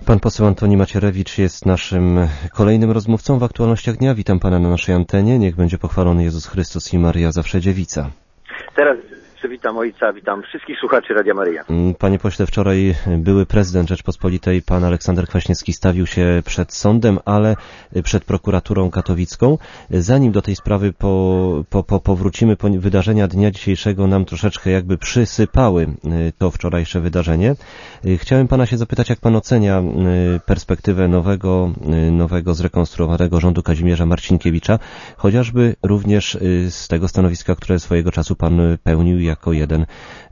Pan poseł Antoni Macierewicz jest naszym kolejnym rozmówcą w Aktualnościach Dnia. Witam pana na naszej antenie. Niech będzie pochwalony Jezus Chrystus i Maria zawsze dziewica. Teraz witam ojca, witam wszystkich słuchaczy Radia Maryja. Panie pośle, wczoraj były prezydent Rzeczpospolitej, pan Aleksander Kwaśniewski, stawił się przed sądem, ale przed prokuraturą katowicką. Zanim do tej sprawy powrócimy, wydarzenia dnia dzisiejszego nam troszeczkę jakby przysypały to wczorajsze wydarzenie. Chciałem pana się zapytać, jak pan ocenia perspektywę nowego zrekonstruowanego rządu Kazimierza Marcinkiewicza, chociażby również z tego stanowiska, które swojego czasu pan pełnił jako jeden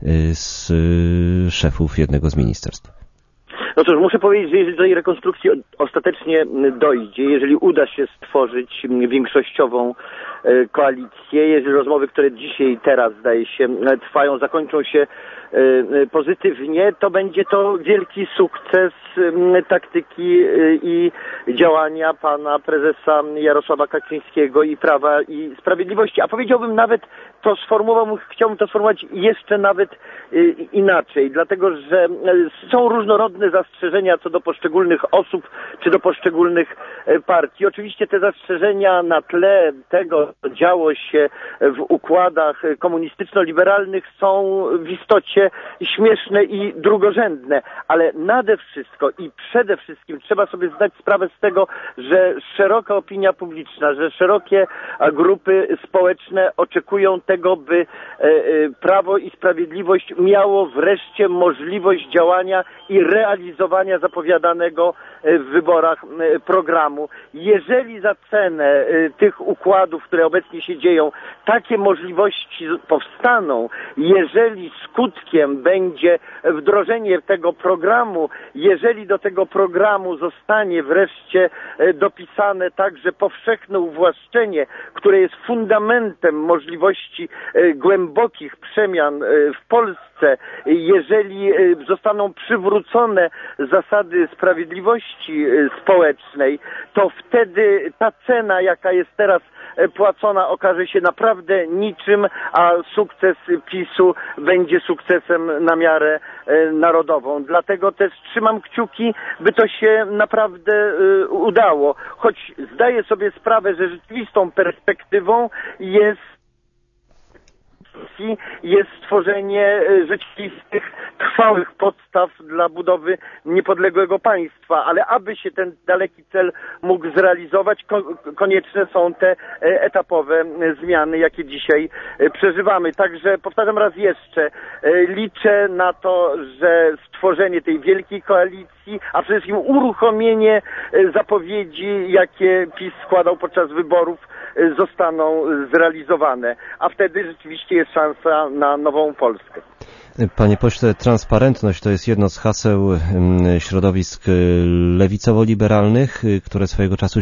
z szefów jednego z ministerstw. No cóż, muszę powiedzieć, że jeżeli do tej rekonstrukcji ostatecznie dojdzie, jeżeli uda się stworzyć większościową koalicję, jeżeli rozmowy, które dzisiaj, teraz zdaje się trwają, zakończą się pozytywnie, to będzie to wielki sukces taktyki i działania pana prezesa Jarosława Kaczyńskiego i Prawa i Sprawiedliwości. A powiedziałbym nawet, chciałbym to sformułować jeszcze nawet inaczej, dlatego że są różnorodne zastrzeżenia co do poszczególnych osób czy do poszczególnych partii. Oczywiście te zastrzeżenia na tle tego, co działo się w układach komunistyczno-liberalnych, są w istocie śmieszne i drugorzędne, ale nade wszystko i przede wszystkim trzeba sobie zdać sprawę z tego, że szeroka opinia publiczna, że szerokie grupy społeczne oczekują tego, by Prawo i Sprawiedliwość miało wreszcie możliwość działania i realizowania zapowiadanego w wyborach programu. Jeżeli za cenę tych układów, które obecnie się dzieją, takie możliwości powstaną, jeżeli skutkiem będzie wdrożenie tego programu, jeżeli do tego programu zostanie wreszcie dopisane także powszechne uwłaszczenie, które jest fundamentem możliwości głębokich przemian w Polsce, jeżeli zostaną przywrócone zasady sprawiedliwości społecznej, to wtedy ta cena, jaka jest teraz płacona, okaże się naprawdę niczym, a sukces PiS-u będzie sukcesem na miarę narodową. Dlatego też trzymam kciuki, by to się naprawdę udało. Choć zdaję sobie sprawę, że rzeczywistą perspektywą jest stworzenie rzeczywistych, trwałych podstaw dla budowy niepodległego państwa, ale aby się ten daleki cel mógł zrealizować, konieczne są te etapowe zmiany, jakie dzisiaj przeżywamy. Także powtarzam raz jeszcze, liczę na to, że stworzenie tej wielkiej koalicji, a przede wszystkim uruchomienie zapowiedzi, jakie PiS składał podczas wyborów, zostaną zrealizowane, a wtedy rzeczywiście jest szansa na nową Polskę. Panie pośle, transparentność to jest jedno z haseł środowisk lewicowo-liberalnych, które swojego czasu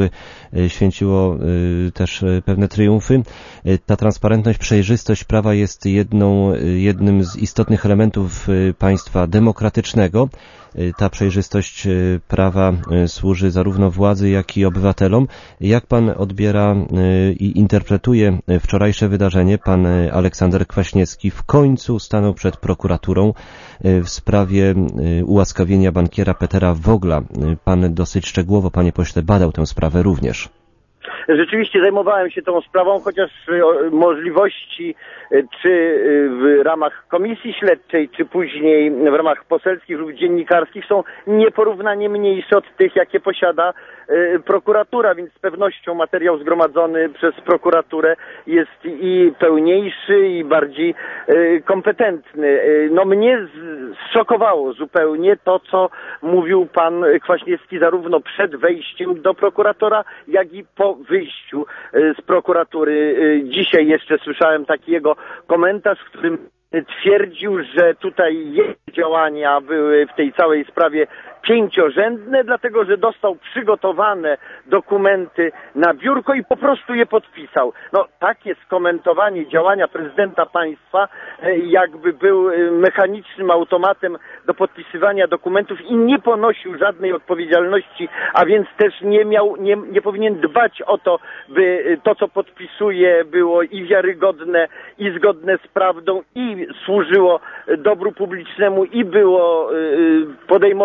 święciło też pewne triumfy. Ta transparentność, przejrzystość prawa jest jednym z istotnych elementów państwa demokratycznego. Ta przejrzystość prawa służy zarówno władzy, jak i obywatelom. Jak pan odbiera i interpretuje wczorajsze wydarzenie? Pan Aleksander Kwaśniewski w końcu stanął przed prokuraturą w sprawie ułaskawienia bankiera Petera Vogla. Pan dosyć szczegółowo, panie pośle, badał tę sprawę również. Rzeczywiście zajmowałem się tą sprawą, chociaż możliwości czy w ramach komisji śledczej, czy później w ramach poselskich lub dziennikarskich są nieporównanie mniejsze od tych, jakie posiada prokuratura, więc z pewnością materiał zgromadzony przez prokuraturę jest i pełniejszy, i bardziej kompetentny. No mnie zszokowało zupełnie to, co mówił pan Kwaśniewski zarówno przed wejściem do prokuratora, jak i po wyjściu z prokuratury. Dzisiaj jeszcze słyszałem taki jego komentarz, w którym twierdził, że tutaj jego działania były w tej całej sprawie pięciorzędne, dlatego że dostał przygotowane dokumenty na biurko i po prostu je podpisał. No takie skomentowanie działania prezydenta państwa, jakby był mechanicznym automatem do podpisywania dokumentów i nie ponosił żadnej odpowiedzialności, a więc też nie powinien dbać o to, by to, co podpisuje, było i wiarygodne, i zgodne z prawdą, i służyło dobru publicznemu, i było podejmowane według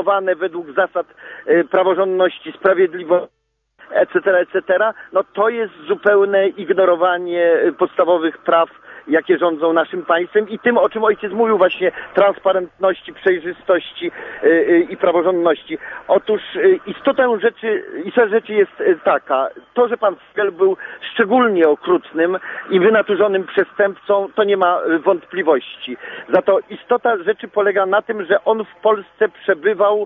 według zasad praworządności, sprawiedliwości, etc., no to jest zupełne ignorowanie podstawowych praw, jakie rządzą naszym państwem i tym, o czym ojciec mówił właśnie, transparentności, przejrzystości i praworządności. Otóż istota rzeczy jest taka, to, że pan Fogel był szczególnie okrutnym i wynaturzonym przestępcą, to nie ma wątpliwości. Za to istota rzeczy polega na tym, że on w Polsce przebywał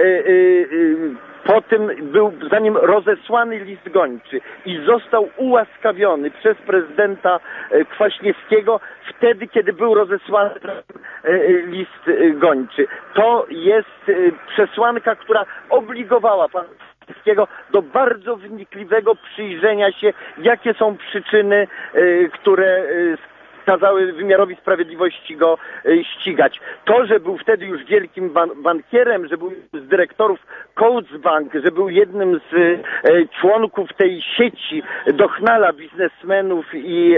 po tym był za nim rozesłany list gończy i został ułaskawiony przez prezydenta Kwaśniewskiego wtedy, kiedy był rozesłany list gończy. To jest przesłanka, która obligowała pana Kwaśniewskiego do bardzo wnikliwego przyjrzenia się, jakie są przyczyny, które kazały wymiarowi sprawiedliwości go ścigać. To, że był wtedy już wielkim bankierem, że był z dyrektorów Coats Bank, że był jednym z członków tej sieci Dochnala, biznesmenów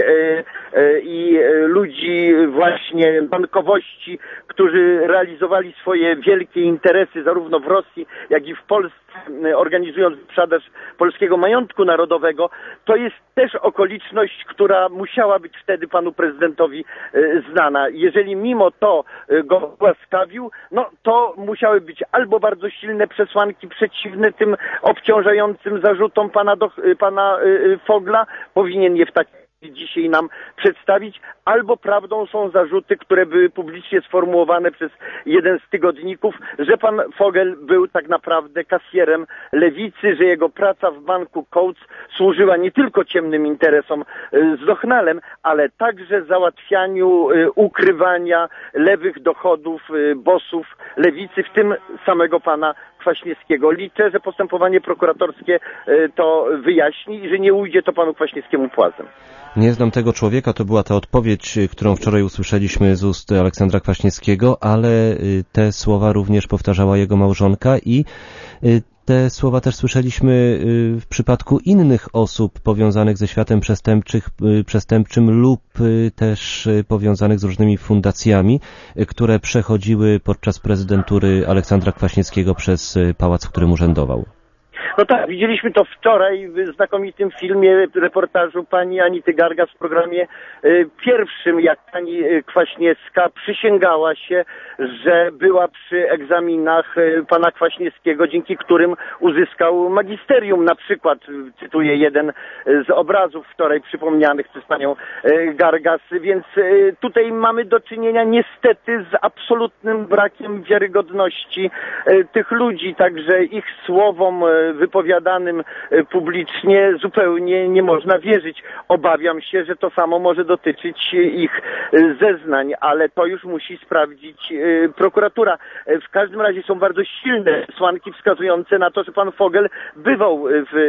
i ludzi właśnie bankowości, którzy realizowali swoje wielkie interesy zarówno w Rosji, jak i w Polsce, organizując sprzedaż polskiego majątku narodowego, to jest też okoliczność, która musiała być wtedy panu prezydentowi znana. Jeżeli mimo to go łaskawił, no to musiały być albo bardzo silne przesłanki przeciwne tym obciążającym zarzutom pana Fogla, powinien je w taki dzisiaj nam przedstawić, albo prawdą są zarzuty, które były publicznie sformułowane przez jeden z tygodników, że pan Fogel był tak naprawdę kasjerem lewicy, że jego praca w banku Coats służyła nie tylko ciemnym interesom z Dochnalem, ale także załatwianiu ukrywania lewych dochodów bossów lewicy, w tym samego pana Kwaśniewskiego. Liczę, że postępowanie prokuratorskie to wyjaśni i że nie ujdzie to panu Kwaśniewskiemu płazem. Nie znam tego człowieka, to była ta odpowiedź, którą wczoraj usłyszeliśmy z ust Aleksandra Kwaśniewskiego, ale te słowa również powtarzała jego małżonka i te słowa też słyszeliśmy w przypadku innych osób powiązanych ze światem przestępczym lub też powiązanych z różnymi fundacjami, które przechodziły podczas prezydentury Aleksandra Kwaśniewskiego przez pałac, w którym urzędował. No tak, widzieliśmy to wczoraj w znakomitym filmie, reportażu pani Anity Gargas w programie pierwszym, jak pani Kwaśniewska przysięgała się, że była przy egzaminach pana Kwaśniewskiego, dzięki którym uzyskał magisterium. Na przykład, cytuję jeden z obrazów wczoraj przypomnianych przez panią Gargas, więc tutaj mamy do czynienia niestety z absolutnym brakiem wiarygodności tych ludzi, także ich słowom wypowiadanym publicznie zupełnie nie można wierzyć. Obawiam się, że to samo może dotyczyć ich zeznań, ale to już musi sprawdzić prokuratura. W każdym razie są bardzo silne przesłanki wskazujące na to, że pan Fogel bywał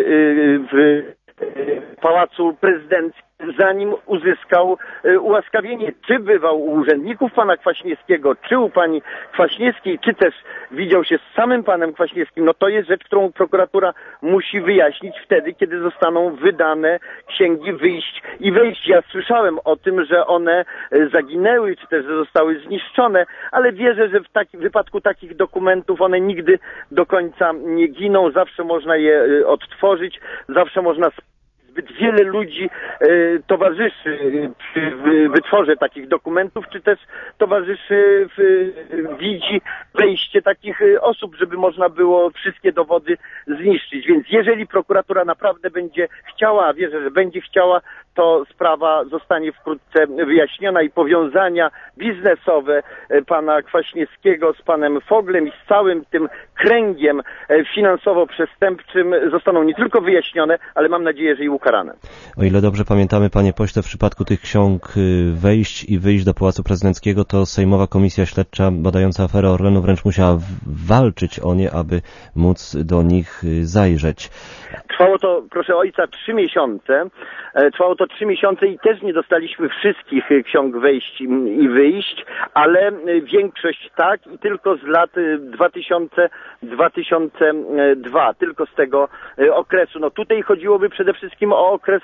w Pałacu Prezydenckim, zanim uzyskał ułaskawienie. Czy bywał u urzędników pana Kwaśniewskiego, czy u pani Kwaśniewskiej, czy też widział się z samym panem Kwaśniewskim, no to jest rzecz, którą prokuratura musi wyjaśnić wtedy, kiedy zostaną wydane księgi wyjść i wejść. Ja słyszałem o tym, że one zaginęły, czy też że zostały zniszczone, ale wierzę, że w wypadku takich dokumentów one nigdy do końca nie giną, zawsze można je odtworzyć, zawsze można. Zbyt wiele ludzi towarzyszy przy wytworze takich dokumentów, czy też towarzyszy widzi wejście takich osób, żeby można było wszystkie dowody zniszczyć. Więc jeżeli prokuratura naprawdę będzie chciała, a wierzę, że będzie chciała, to sprawa zostanie wkrótce wyjaśniona i powiązania biznesowe pana Kwaśniewskiego z panem Foglem i z całym tym kręgiem finansowo-przestępczym zostaną nie tylko wyjaśnione, ale mam nadzieję, że i ukarane. O ile dobrze pamiętamy, panie pośle, w przypadku tych ksiąg wejść i wyjść do Pałacu Prezydenckiego, to Sejmowa Komisja Śledcza badająca aferę Orlenu wręcz musiała walczyć o nie, aby móc do nich zajrzeć. Trwało to, proszę ojca, 3 miesiące. Trwało to 3 miesiące i też nie dostaliśmy wszystkich ksiąg wejść i wyjść, ale większość tak i tylko z lat 2000-2002, tylko z tego okresu. No tutaj chodziłoby przede wszystkim o okres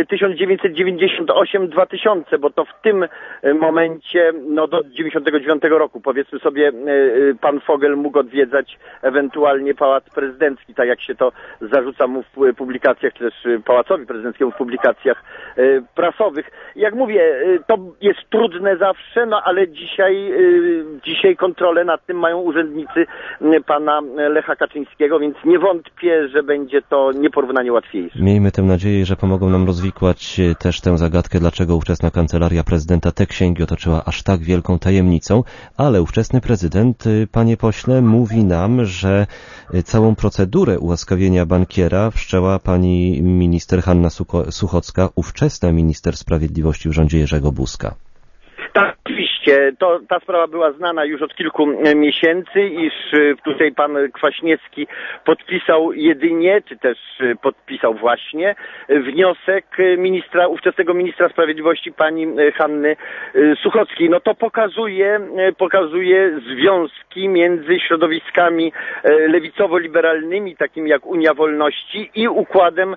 1998-2000, bo to w tym momencie, no do 99 roku, powiedzmy sobie, pan Fogel mógł odwiedzać ewentualnie Pałac Prezydencki, tak jak się to zarzuca mu w publikacjach, czy też Pałacowi Prezydenckiemu w publikacjach prasowych. Jak mówię, to jest trudne zawsze, no ale dzisiaj kontrolę nad tym mają urzędnicy pana Lecha Kaczyńskiego, więc nie wątpię, że będzie to nieporównanie łatwiejsze. Miejmy tę nadzieję, że pomogą nam rozwikłać też tę zagadkę, dlaczego ówczesna kancelaria prezydenta te księgi otoczyła aż tak wielką tajemnicą, ale ówczesny prezydent, panie pośle, mówi nam, że całą procedurę ułaskawienia bankiera wszczęła pani minister Hanna Suchocka, ówczesna minister sprawiedliwości w rządzie Jerzego Buzka. Tak, oczywiście. Ta sprawa była znana już od kilku miesięcy, iż tutaj pan Kwaśniewski podpisał jedynie, czy też podpisał właśnie wniosek ówczesnego ministra sprawiedliwości pani Hanny Suchockiej. No to pokazuje związki między środowiskami lewicowo-liberalnymi, takimi jak Unia Wolności, i układem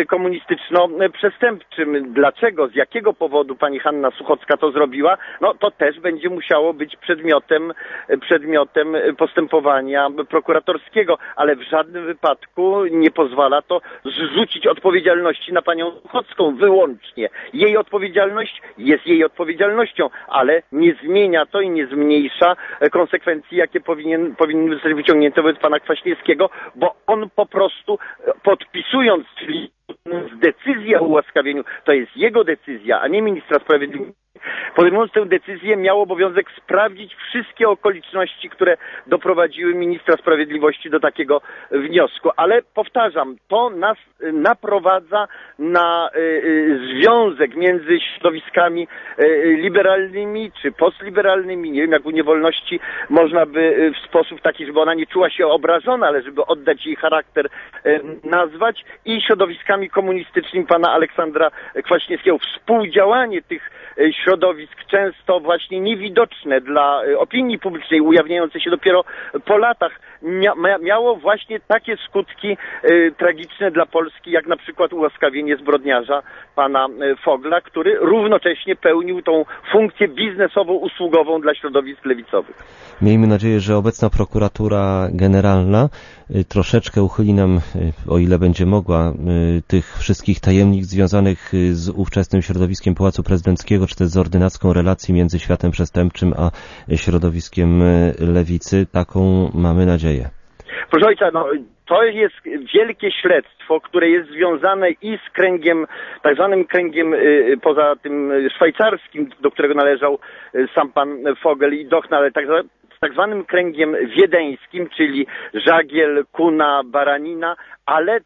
komunistyczno-przestępczym. Dlaczego, z jakiego powodu pani Hanna Suchocka to zrobiła? No to też będzie musiało być przedmiotem postępowania prokuratorskiego, ale w żadnym wypadku nie pozwala to zrzucić odpowiedzialności na panią Suchocką wyłącznie. Jej odpowiedzialność jest jej odpowiedzialnością, ale nie zmienia to i nie zmniejsza konsekwencji, jakie powinny zostać wyciągnięte wobec pana Kwaśniewskiego, bo on po prostu podpisując decyzję o ułaskawieniu, to jest jego decyzja, a nie ministra sprawiedliwości. Podejmując tę decyzję, miał obowiązek sprawdzić wszystkie okoliczności, które doprowadziły ministra sprawiedliwości do takiego wniosku. Ale powtarzam, to nas naprowadza na związek między środowiskami liberalnymi czy postliberalnymi. Nie wiem, jak w Unii Wolności można by w sposób taki, żeby ona nie czuła się obrażona, ale żeby oddać jej charakter, nazwać, i środowiskami komunistycznymi pana Aleksandra Kwaśniewskiego. Współdziałanie tych środowisk, często właśnie niewidoczne dla opinii publicznej, ujawniające się dopiero po latach, miało właśnie takie skutki tragiczne dla Polski, jak na przykład ułaskawienie zbrodniarza pana Fogla, który równocześnie pełnił tą funkcję biznesowo-usługową dla środowisk lewicowych. Miejmy nadzieję, że obecna prokuratura generalna troszeczkę uchyli nam, o ile będzie mogła, tych wszystkich tajemnic związanych z ówczesnym środowiskiem Pałacu Prezydenckiego, czy też z ordynacką relacji między światem przestępczym a środowiskiem lewicy. Taką mamy nadzieję. Proszę ojca, to jest wielkie śledztwo, które jest związane i z kręgiem, tak zwanym kręgiem poza tym szwajcarskim, do którego należał sam pan Fogel i Dochna, ale tak zwanym kręgiem wiedeńskim, czyli Żagiel, Kuna, Baranina, ale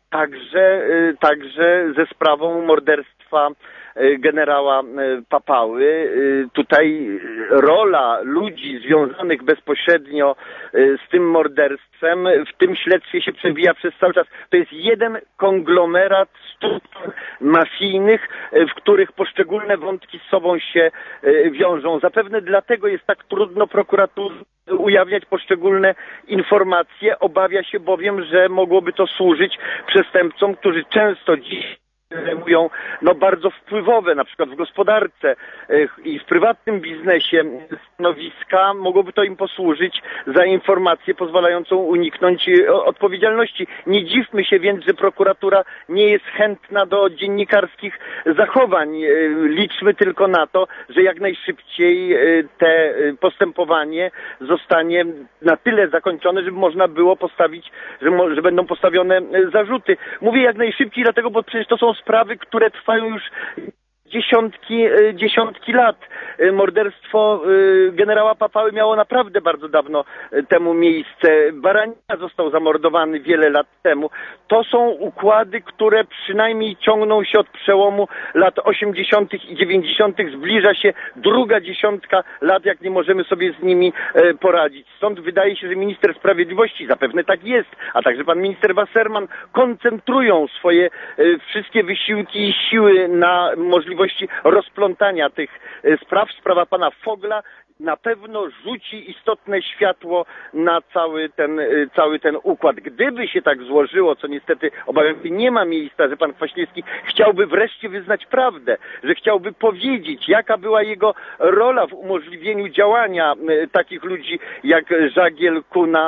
także ze sprawą morderstwa generała Papały. Tutaj rola ludzi związanych bezpośrednio z tym morderstwem w tym śledztwie się przewija przez cały czas. To jest jeden konglomerat struktur mafijnych, w których poszczególne wątki z sobą się wiążą. Zapewne dlatego jest tak trudno prokuraturze ujawniać poszczególne informacje. Obawia się bowiem, że mogłoby to służyć przestępcom, którzy często dziś zajmują bardzo wpływowe, na przykład w gospodarce i w prywatnym biznesie stanowiska. Mogłoby to im posłużyć za informację pozwalającą uniknąć odpowiedzialności. Nie dziwmy się więc, że prokuratura nie jest chętna do dziennikarskich zachowań. Liczmy tylko na to, że jak najszybciej te postępowanie zostanie na tyle zakończone, żeby można było postawić, że będą postawione zarzuty. Mówię jak najszybciej, dlatego, bo przecież to są sprawy, które trwają już dziesiątki lat. Morderstwo generała Papały miało naprawdę bardzo dawno temu miejsce. Baranika został zamordowany wiele lat temu. To są układy, które przynajmniej ciągną się od przełomu lat 80. i 90. Zbliża się druga dziesiątka lat, jak nie możemy sobie z nimi poradzić. Stąd wydaje się, że minister sprawiedliwości, zapewne tak jest, a także pan minister Wasserman koncentrują swoje wszystkie wysiłki i siły na możliwości rozplątania tych spraw. Sprawa pana Fogla na pewno rzuci istotne światło na cały ten układ. Gdyby się tak złożyło, co niestety obawiam się nie ma miejsca, że pan Kwaśniewski chciałby wreszcie wyznać prawdę, że chciałby powiedzieć, jaka była jego rola w umożliwieniu działania takich ludzi jak Żagiel, Kuna,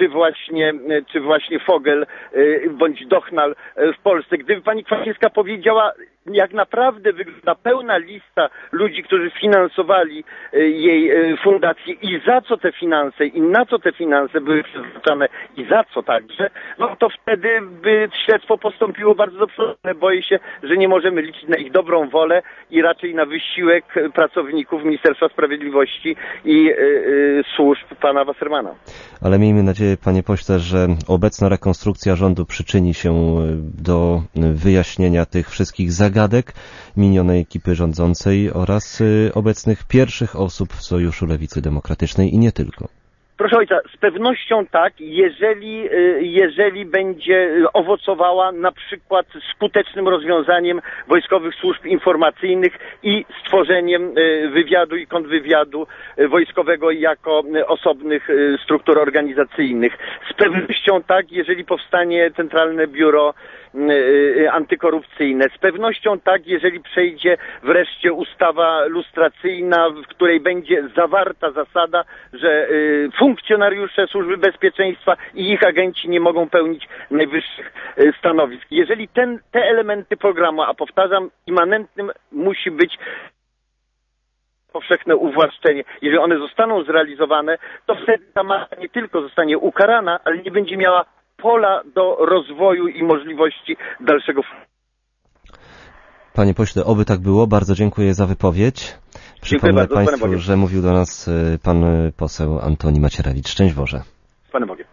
czy właśnie Fogel, bądź Dochnal w Polsce. Gdyby pani Kwaśniewska powiedziała, jak naprawdę wygląda pełna lista ludzi, którzy finansowali jej fundację i za co te finanse i na co te finanse były przeznaczane i za co także, no to wtedy by śledztwo postąpiło bardzo do przodu. Boję się, że nie możemy liczyć na ich dobrą wolę i raczej na wysiłek pracowników Ministerstwa Sprawiedliwości i służb pana Wassermana. Ale miejmy nadzieję, panie pośle, że obecna rekonstrukcja rządu przyczyni się do wyjaśnienia tych wszystkich zagadek minionej ekipy rządzącej oraz obecnych pierwszych osób w Sojuszu Lewicy Demokratycznej i nie tylko. Proszę ojca, z pewnością tak, jeżeli będzie owocowała na przykład skutecznym rozwiązaniem wojskowych służb informacyjnych i stworzeniem wywiadu i kontrwywiadu wojskowego jako osobnych struktur organizacyjnych. Z pewnością tak, jeżeli powstanie Centralne Biuro Antykorupcyjne. Z pewnością tak, jeżeli przejdzie wreszcie ustawa lustracyjna, w której będzie zawarta zasada, że funkcjonariusze Służby Bezpieczeństwa i ich agenci nie mogą pełnić najwyższych stanowisk. Jeżeli te elementy programu, a powtarzam, immanentnym musi być powszechne uwłaszczenie. Jeżeli one zostaną zrealizowane, to wtedy ta mafia nie tylko zostanie ukarana, ale nie będzie miała pola do rozwoju i możliwości dalszego. Panie pośle, oby tak było. Bardzo dziękuję za wypowiedź. Przypomnę państwu, że mówił do nas pan poseł Antoni Macierewicz. Szczęść Boże. Z Panem Bogiem.